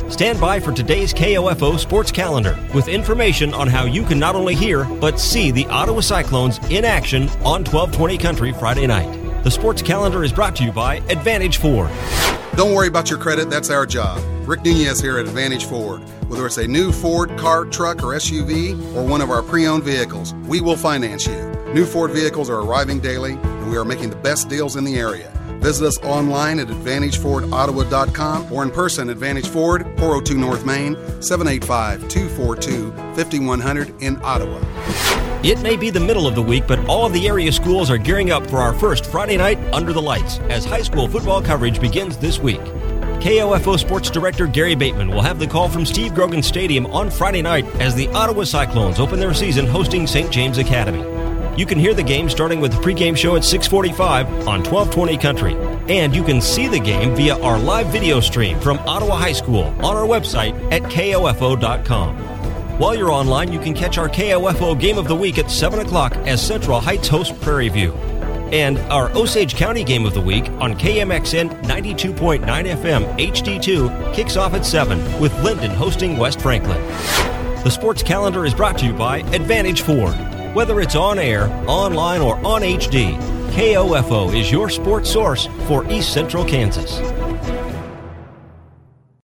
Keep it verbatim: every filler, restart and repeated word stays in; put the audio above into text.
Stand by for today's K O F O Sports Calendar with information on how you can not only hear but see the Ottawa Cyclones in action on twelve twenty Country Friday night. The Sports Calendar is brought to you by Advantage Ford. Don't worry about your credit, that's our job. Rick Nunez here at Advantage Ford. Whether it's a new Ford car, truck, or S U V, or one of our pre-owned vehicles, we will finance you. New Ford vehicles are arriving daily, and we are making the best deals in the area. Visit us online at advantage ford ottawa dot com or in person at Advantage Ford, four oh two North Main, seven eight five, two four two, five one zero zero in Ottawa. It may be the middle of the week, but all of the area schools are gearing up for our first Friday night under the lights as high school football coverage begins this week. K O F O Sports Director Gary Bateman will have the call from Steve Grogan Stadium on Friday night as the Ottawa Cyclones open their season hosting Saint James Academy. You can hear the game starting with the pregame show at six forty-five on twelve twenty Country. And you can see the game via our live video stream from Ottawa High School on our website at K O F O dot com. While you're online, you can catch our K O F O Game of the Week at seven o'clock as Central Heights host Prairie View. And our Osage County Game of the Week on K M X N ninety-two point nine F M H D two kicks off at seven with Linden hosting West Franklin. The Sports Calendar is brought to you by Advantage Ford. Whether it's on air, online, or on H D, K O F O is your sports source for East Central Kansas.